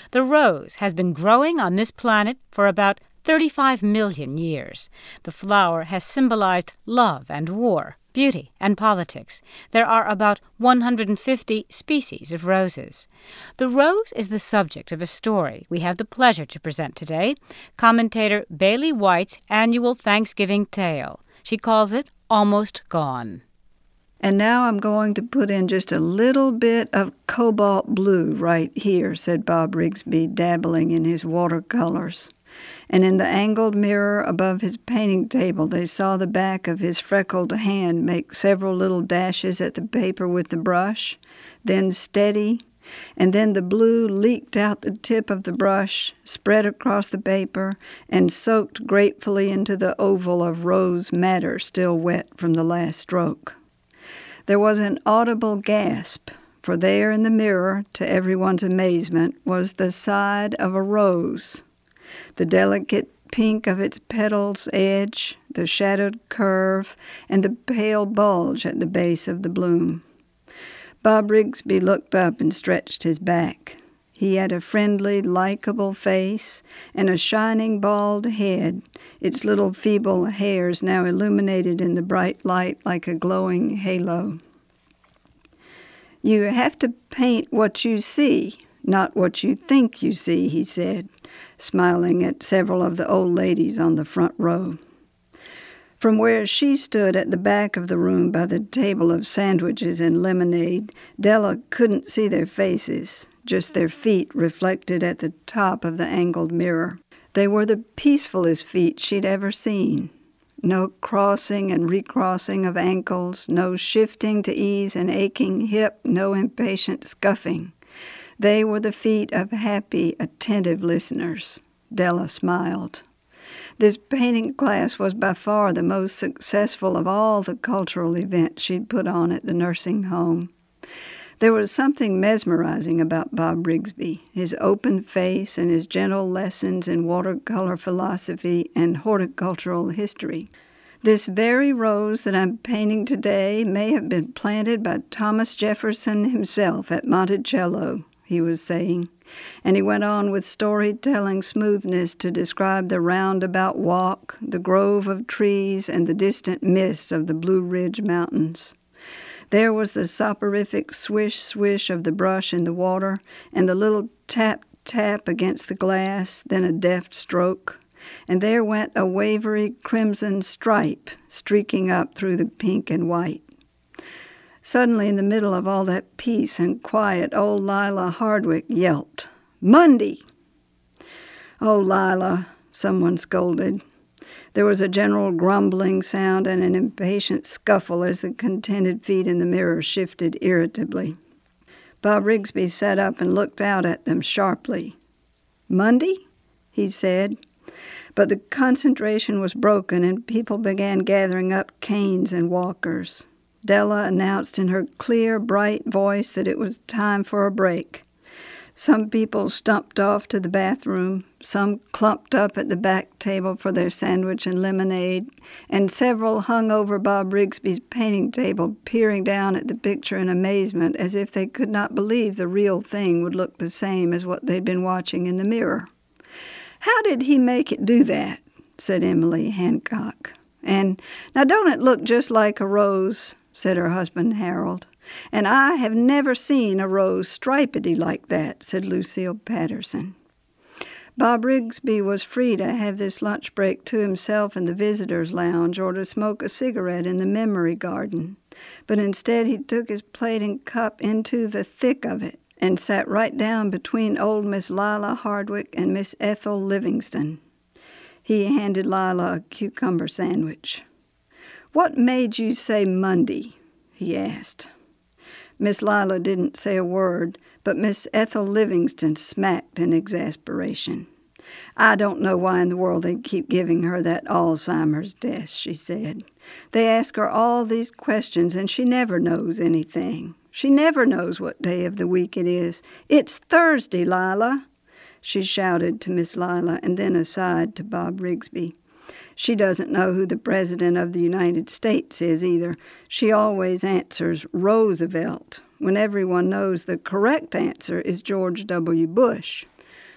The rose has been growing on this planet for about 35 million years. The flower has symbolized love and war, beauty and politics. There are about 150 species of roses. The rose is the subject of a story we have the pleasure to present today, commentator Bailey White's annual Thanksgiving tale. She calls it Almost Gone. And now I'm going to put in just a little bit of cobalt blue right here, said Bob Rigsby, dabbling in his watercolors. And in the angled mirror above his painting table, they saw the back of his freckled hand make several little dashes at the paper with the brush, then steady, and then the blue leaked out the tip of the brush, spread across the paper, and soaked gratefully into the oval of rose madder still wet from the last stroke. There was an audible gasp, for there in the mirror, to everyone's amazement, was the side of a rose. The delicate pink of its petal's edge, the shadowed curve, and the pale bulge at the base of the bloom. Bob Rigsby looked up and stretched his back. He had a friendly, likable face and a shining bald head, its little feeble hairs now illuminated in the bright light like a glowing halo. "You have to paint what you see, not what you think you see," he said, smiling at several of the old ladies on the front row. From where she stood at the back of the room by the table of sandwiches and lemonade, Della couldn't see their faces, just their feet reflected at the top of the angled mirror. They were the peacefulest feet she'd ever seen. No crossing and recrossing of ankles, no shifting to ease an aching hip, no impatient scuffing. They were the feet of happy, attentive listeners. Della smiled. This painting class was by far the most successful of all the cultural events she'd put on at the nursing home. There was something mesmerizing about Bob Rigsby, his open face and his gentle lessons in watercolor philosophy and horticultural history. "This very rose that I'm painting today may have been planted by Thomas Jefferson himself at Monticello," he was saying, and he went on with storytelling smoothness to describe the roundabout walk, the grove of trees, and the distant mists of the Blue Ridge Mountains. There was the soporific swish-swish of the brush in the water, and the little tap-tap against the glass, then a deft stroke, and there went a wavery crimson stripe streaking up through the pink and white. Suddenly, in the middle of all that peace and quiet, old Lila Hardwick yelped, "Mundy!" "Oh, Lila," someone scolded. There was a general grumbling sound and an impatient scuffle as the contented feet in the mirror shifted irritably. Bob Rigsby sat up and looked out at them sharply. "Mundy?" he said. But the concentration was broken and people began gathering up canes and walkers. Della announced in her clear, bright voice that it was time for a break. Some people stumped off to the bathroom, some clumped up at the back table for their sandwich and lemonade, and several hung over Bob Rigsby's painting table, peering down at the picture in amazement as if they could not believe the real thing would look the same as what they'd been watching in the mirror. "How did he make it do that?" said Emily Hancock. "And now don't it look just like a rose?" said her husband Harold. "And I have never seen a rose stripedy like that," said Lucille Patterson. Bob Rigsby was free to have this lunch break to himself in the visitors' lounge or to smoke a cigarette in the memory garden. But instead he took his plate and cup into the thick of it and sat right down between old Miss Lila Hardwick and Miss Ethel Livingston. He handed Lila a cucumber sandwich. "What made you say Monday?" he asked. Miss Lila didn't say a word, but Miss Ethel Livingston smacked in exasperation. "I don't know why in the world they keep giving her that Alzheimer's death," she said. "They ask her all these questions, and she never knows anything. She never knows what day of the week it is. It's Thursday, Lila," she shouted to Miss Lila, and then aside to Bob Rigsby. "She doesn't know who the President of the United States is either. She always answers Roosevelt, when everyone knows the correct answer is George W. Bush."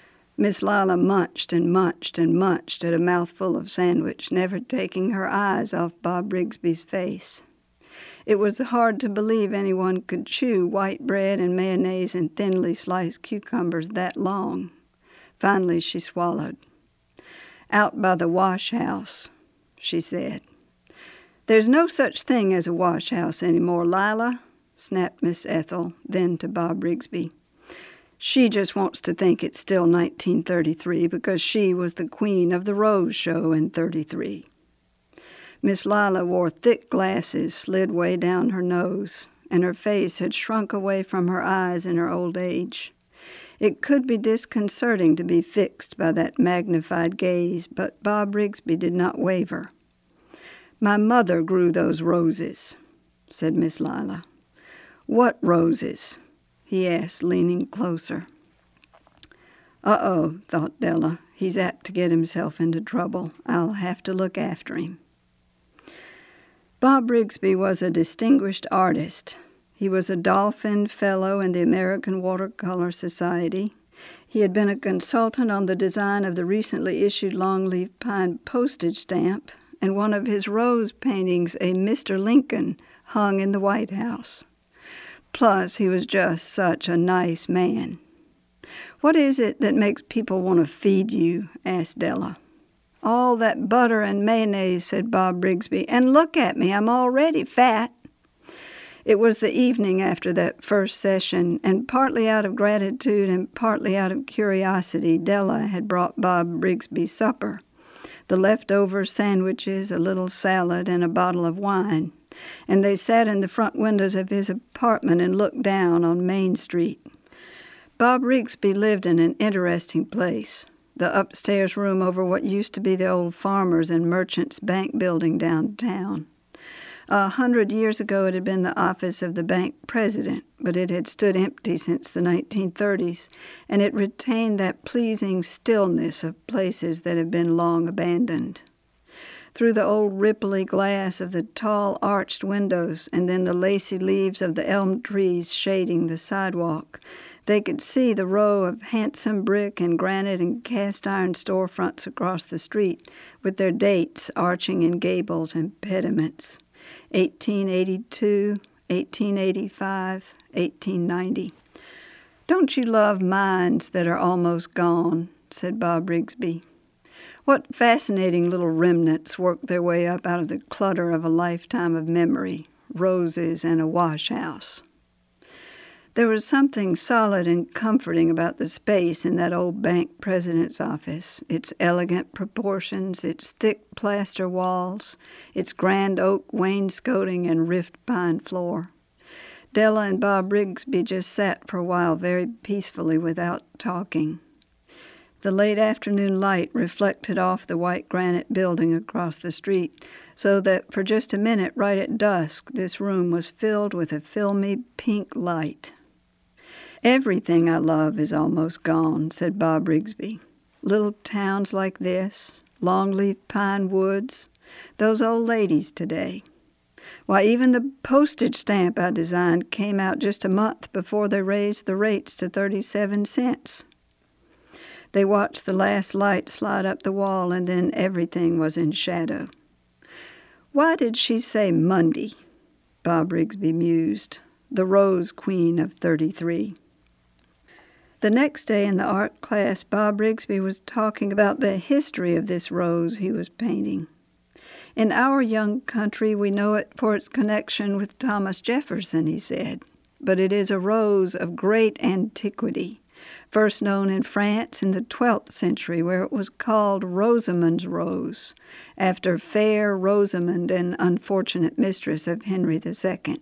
Miss Lila munched and munched and munched at a mouthful of sandwich, never taking her eyes off Bob Rigsby's face. It was hard to believe anyone could chew white bread and mayonnaise and thinly sliced cucumbers that long. Finally she swallowed. "Out by the wash house," she said. "There's no such thing as a wash house any more, Lila," snapped Miss Ethel, then to Bob Rigsby. "She just wants to think it's still 1933 because she was the queen of the Rose Show in 33. Miss Lila wore thick glasses slid way down her nose, and her face had shrunk away from her eyes in her old age. It could be disconcerting to be fixed by that magnified gaze, but Bob Rigsby did not waver. "My mother grew those roses," said Miss Lila. "What roses?" he asked, leaning closer. "Uh-oh," thought Della. "He's apt to get himself into trouble. I'll have to look after him." Bob Rigsby was a distinguished artist. He was a Dolphin Fellow in the American Watercolor Society. He had been a consultant on the design of the recently issued longleaf pine postage stamp, and one of his rose paintings, a Mr. Lincoln, hung in the White House. Plus, he was just such a nice man. "What is it that makes people want to feed you?" asked Della. "All that butter and mayonnaise," said Bob Rigsby. "And look at me, I'm already fat." It was the evening after that first session, and partly out of gratitude and partly out of curiosity, Della had brought Bob Rigsby supper. The leftover sandwiches, a little salad, and a bottle of wine, and they sat in the front windows of his apartment and looked down on Main Street. Bob Rigsby lived in an interesting place, the upstairs room over what used to be the old Farmers and Merchants Bank building downtown. 100 years ago it had been the office of the bank president, but it had stood empty since the 1930s, and it retained that pleasing stillness of places that have been long abandoned. Through the old ripply glass of the tall arched windows and then the lacy leaves of the elm trees shading the sidewalk, they could see the row of handsome brick and granite and cast-iron storefronts across the street with their dates arching in gables and pediments. 1882, 1885, 1890. "Don't you love mines that are almost gone?" said Bob Rigsby. "What fascinating little remnants work their way up out of the clutter of a lifetime of memory, roses and a wash house." There was something solid and comforting about the space in that old bank president's office, its elegant proportions, its thick plaster walls, its grand oak wainscoting and rift pine floor. Della and Bob Rigsby just sat for a while very peacefully without talking. The late afternoon light reflected off the white granite building across the street, so that for just a minute right at dusk this room was filled with a filmy pink light. "Everything I love is almost gone," said Bob Rigsby. "Little towns like this, longleaf pine woods, those old ladies today. Why, even the postage stamp I designed came out just a month before they raised the rates to 37 cents. They watched the last light slide up the wall, and then everything was in shadow. "Why did she say Monday?" Bob Rigsby mused. "The Rose Queen of 33. The next day in the art class, Bob Rigsby was talking about the history of this rose he was painting. "In our young country, we know it for its connection with Thomas Jefferson," he said. "But it is a rose of great antiquity, first known in France in the 12th century, where it was called Rosamond's rose, after fair Rosamond, an unfortunate mistress of Henry II.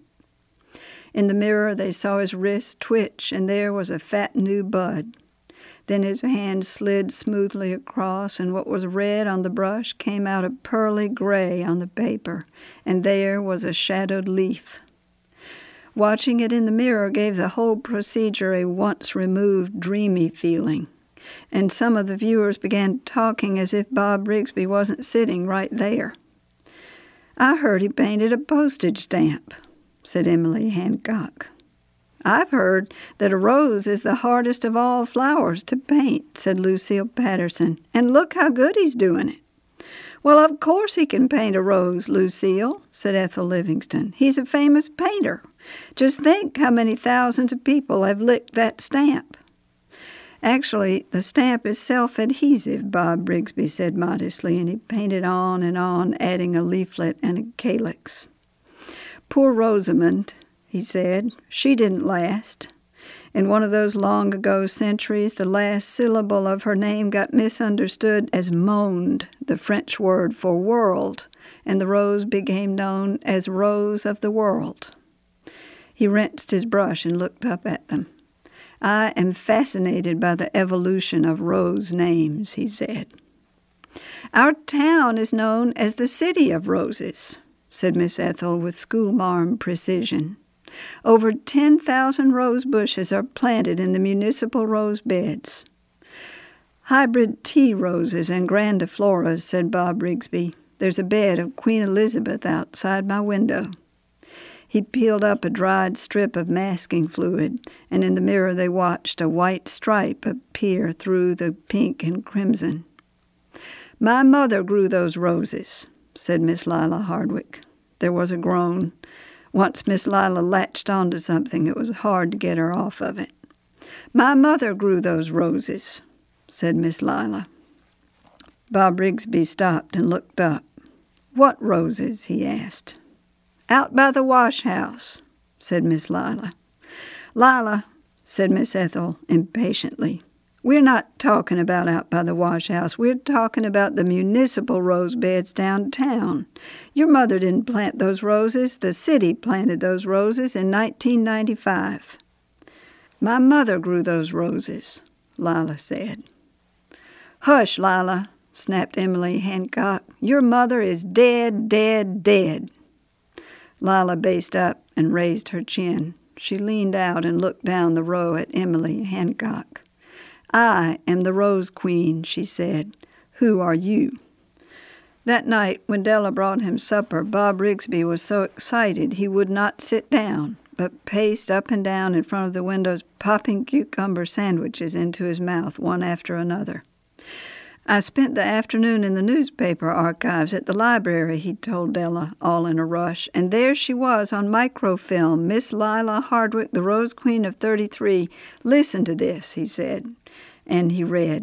In the mirror they saw his wrist twitch, and there was a fat new bud. Then his hand slid smoothly across, and what was red on the brush came out a pearly gray on the paper, and there was a shadowed leaf. Watching it in the mirror gave the whole procedure a once-removed, dreamy feeling, and some of the viewers began talking as if Bob Rigsby wasn't sitting right there. "I heard he painted a postage stamp," said Emily Hancock. "I've heard that a rose is the hardest of all flowers to paint," said Lucille Patterson, "and look how good he's doing it." "Well, of course he can paint a rose, Lucille," said Ethel Livingston. "He's a famous painter. Just think how many thousands of people have licked that stamp." "Actually, the stamp is self-adhesive," Bob Brigsby said modestly, and he painted on and on, adding a leaflet and a calyx. "Poor Rosamond," he said, "she didn't last. In one of those long-ago centuries, the last syllable of her name got misunderstood as monde, the French word for world, and the rose became known as Rose of the World." He rinsed his brush and looked up at them. "I am fascinated by the evolution of rose names," he said. "Our town is known as the City of Roses," said Miss Ethel with schoolmarm precision. "Over 10,000 rose bushes are planted in the municipal rose beds." "Hybrid tea roses and grandifloras," said Bob Brigsby. "There's a bed of Queen Elizabeth outside my window." He peeled up a dried strip of masking fluid, and in the mirror they watched a white stripe appear through the pink and crimson. "My mother grew those roses," said Miss Lila Hardwick. There was a groan. Once Miss Lila latched onto something, it was hard to get her off of it. "My mother grew those roses," said Miss Lila. Bob Brigsby stopped and looked up. "What roses?" he asked. "Out by the wash house," said Miss Lila. "Lila," said Miss Ethel impatiently, "we're not talking about out by the wash house. We're talking about the municipal rose beds downtown. Your mother didn't plant those roses. The city planted those roses in 1995. "My mother grew those roses," Lila said. "Hush, Lila," snapped Emily Hancock. "Your mother is dead, dead, dead." Lila based up and raised her chin. She leaned out and looked down the row at Emily Hancock. "I am the Rose Queen," she said. "Who are you?" That night, when Della brought him supper, Bob Brigsby was so excited he would not sit down, but paced up and down in front of the windows, popping cucumber sandwiches into his mouth one after another. "I spent the afternoon in the newspaper archives at the library," he told Della, all in a rush, "and there she was on microfilm, Miss Lila Hardwick, the Rose Queen of 33. Listen to this," he said, and he read.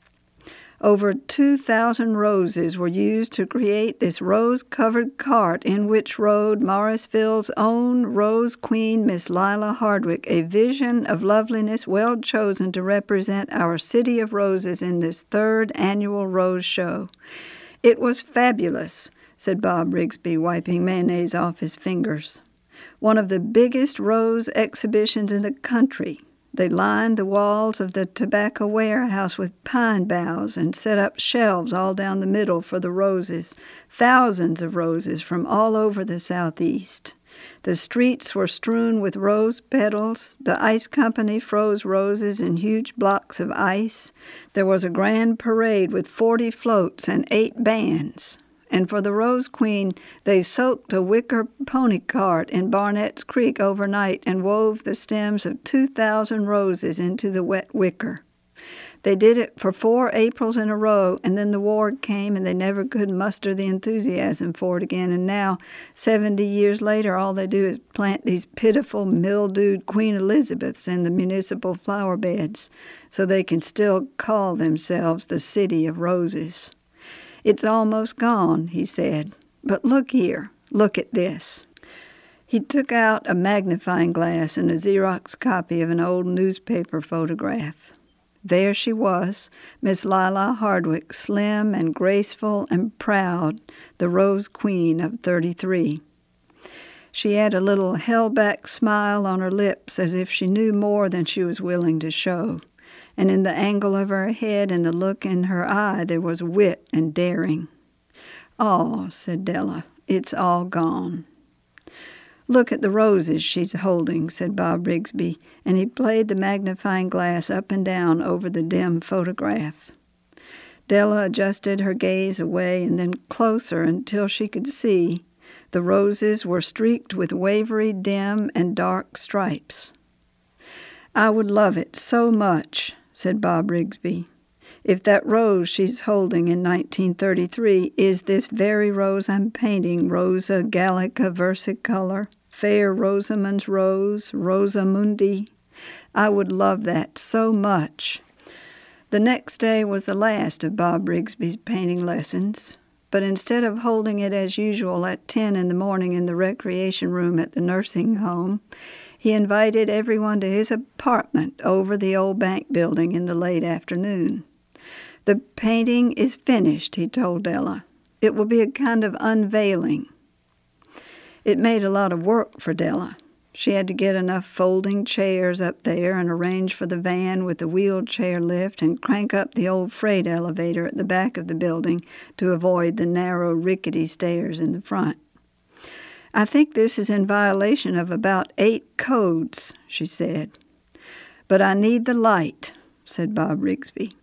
"Over 2,000 roses were used to create this rose-covered cart in which rode Morrisville's own Rose Queen, Miss Lila Hardwick, a vision of loveliness well chosen to represent our City of Roses in this third annual Rose Show. It was fabulous," said Bob Brigsby, wiping mayonnaise off his fingers. "One of the biggest rose exhibitions in the country. They lined the walls of the tobacco warehouse with pine boughs and set up shelves all down the middle for the roses, thousands of roses from all over the Southeast. The streets were strewn with rose petals. The ice company froze roses in huge blocks of ice. There was a grand parade with 40 floats and 8 bands. And for the Rose Queen, they soaked a wicker pony cart in Barnett's Creek overnight and wove the stems of 2,000 roses into the wet wicker. They did it for 4 Aprils in a row, and then the war came and they never could muster the enthusiasm for it again. And now, 70 years later, all they do is plant these pitiful, mildewed Queen Elizabeths in the municipal flower beds so they can still call themselves the City of Roses. It's almost gone," he said. "But look here, look at this." He took out a magnifying glass and a Xerox copy of an old newspaper photograph. There she was, Miss Lila Hardwick, slim and graceful and proud, the Rose Queen of 33. She had a little held-back smile on her lips as if she knew more than she was willing to show. And in the angle of her head and the look in her eye there was wit and daring. "Oh," said Della, "it's all gone." "Look at the roses she's holding," said Bob Brigsby, and he played the magnifying glass up and down over the dim photograph. Della adjusted her gaze away and then closer until she could see. The roses were streaked with wavery dim and dark stripes. "I would love it so much," said Bob Rigsby, "if that rose she's holding in 1933 is this very rose I'm painting, Rosa Gallica versicolor, fair Rosamond's rose, Rosa Mundi. I would love that so much." The next day was the last of Bob Rigsby's painting lessons, but instead of holding it as usual at 10 in the morning in the recreation room at the nursing home, he invited everyone to his apartment over the old bank building in the late afternoon. "The painting is finished," he told Della. "It will be a kind of unveiling." It made a lot of work for Della. She had to get enough folding chairs up there and arrange for the van with the wheelchair lift and crank up the old freight elevator at the back of the building to avoid the narrow, rickety stairs in the front. "I think this is in violation of about 8 codes," she said. "But I need the light," said Bob Rigsby.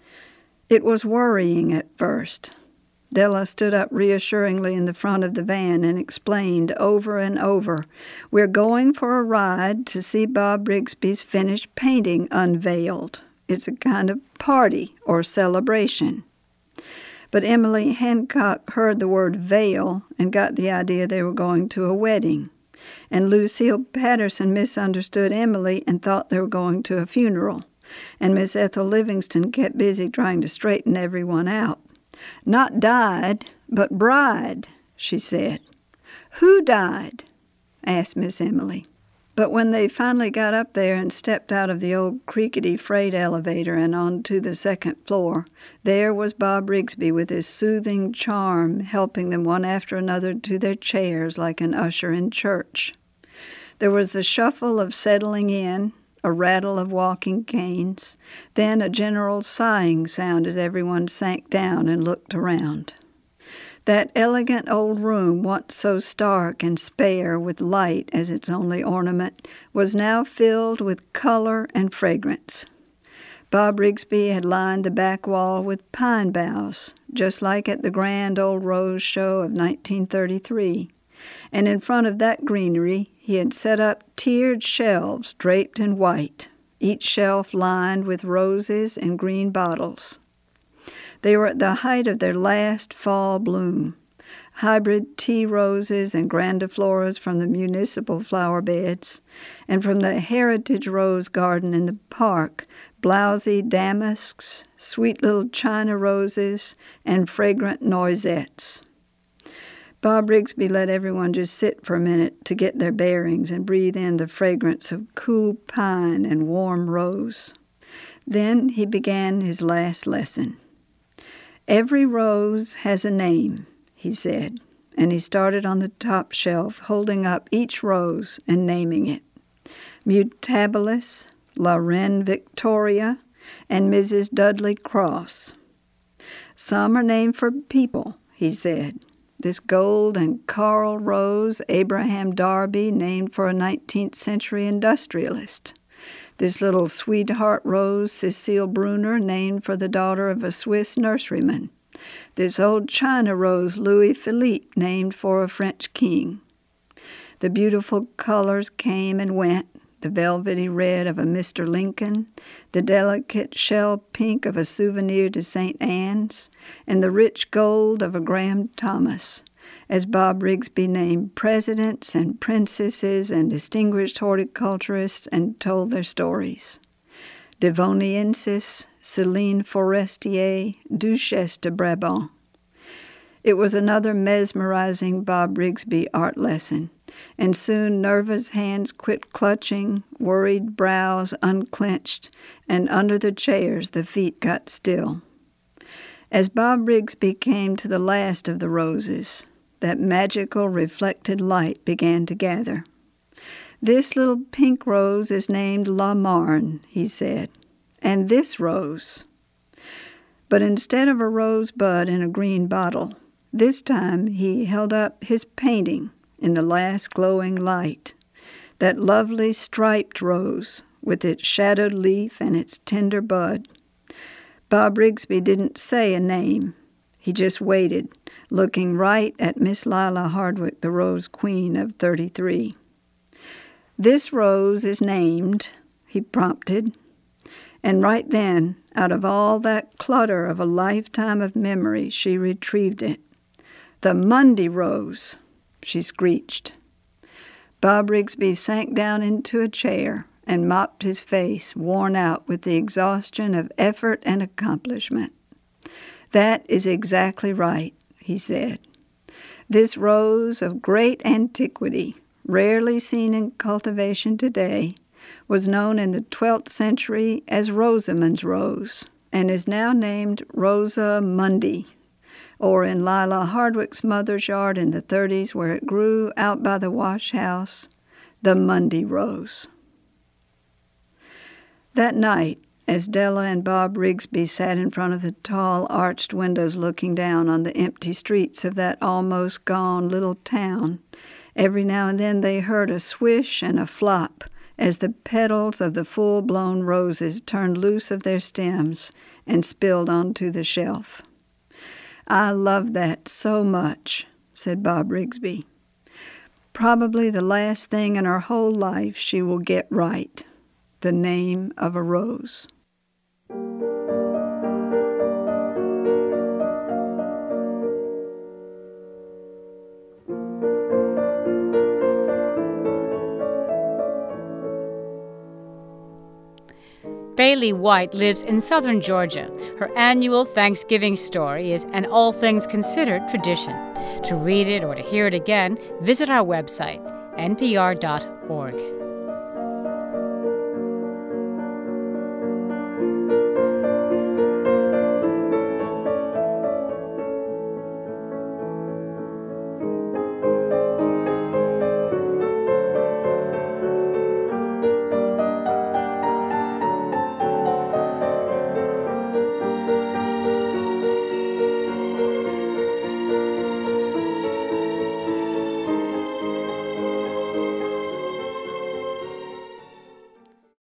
It was worrying at first. Della stood up reassuringly in the front of the van and explained over and over, "We're going for a ride to see Bob Rigsby's finished painting unveiled. It's a kind of party or celebration." But Emily Hancock heard the word veil and got the idea they were going to a wedding. And Lucille Patterson misunderstood Emily and thought they were going to a funeral. And Miss Ethel Livingston kept busy trying to straighten everyone out. "Not died, but bride," she said. "Who died?" asked Miss Emily. But when they finally got up there and stepped out of the old creakety freight elevator and onto the second floor, there was Bob Rigsby with his soothing charm helping them one after another to their chairs like an usher in church. There was the shuffle of settling in, a rattle of walking canes, then a general sighing sound as everyone sank down and looked around. That elegant old room, once so stark and spare with light as its only ornament, was now filled with color and fragrance. Bob Rigsby had lined the back wall with pine boughs, just like at the grand old rose show of 1933, and in front of that greenery he had set up tiered shelves draped in white, each shelf lined with roses and green bottles. They were at the height of their last fall bloom. Hybrid tea roses and grandifloras from the municipal flower beds, and from the heritage rose garden in the park, blousy damasks, sweet little china roses, and fragrant noisettes. Bob Rigsby let everyone just sit for a minute to get their bearings and breathe in the fragrance of cool pine and warm rose. Then he began his last lesson. "Every rose has a name," he said, and he started on the top shelf, holding up each rose and naming it. Mutabilis, La Reine Victoria, and Mrs. Dudley Cross. "Some are named for people," he said. "This gold and coral rose, Abraham Darby, named for a 19th century industrialist. This little sweetheart rose, Cecile Brunner, named for the daughter of a Swiss nurseryman. This old china rose, Louis Philippe, named for a French king." The beautiful colors came and went, the velvety red of a Mr. Lincoln, the delicate shell pink of a souvenir to St. Anne's, and the rich gold of a Graham Thomas, as Bob Rigsby named presidents and princesses and distinguished horticulturists and told their stories. Devoniensis, Céline Forestier, Duchesse de Brabant. It was another mesmerizing Bob Rigsby art lesson, and soon nervous hands quit clutching, worried brows unclenched, and under the chairs the feet got still. As Bob Rigsby came to the last of the roses, that magical reflected light began to gather. "This little pink rose is named La Marne," he said, "and this rose." But instead of a rosebud in a green bottle, this time he held up his painting in the last glowing light, that lovely striped rose with its shadowed leaf and its tender bud. Bob Rigsby didn't say a name. He just waited, looking right at Miss Lila Hardwick, the Rose Queen of 33. "This rose is named," he prompted. And right then, out of all that clutter of a lifetime of memory, she retrieved it. "The Monday rose," she screeched. Bob Rigsby sank down into a chair and mopped his face, worn out with the exhaustion of effort and accomplishment. "That is exactly right," he said. "This rose of great antiquity, rarely seen in cultivation today, was known in the 12th century as Rosamond's rose, and is now named Rosa Mundi, or in Lila Hardwick's mother's yard in the 30s, where it grew out by the wash house, the Mundi rose." That night, as Della and Bob Rigsby sat in front of the tall arched windows looking down on the empty streets of that almost gone little town, every now and then they heard a swish and a flop as the petals of the full-blown roses turned loose of their stems and spilled onto the shelf. "I love that so much," said Bob Rigsby. "Probably the last thing in her whole life she will get right, the name of a rose." Bailey White lives in southern Georgia. Her annual Thanksgiving story is An All Things Considered tradition. To read it or to hear it again, visit our website, npr.org.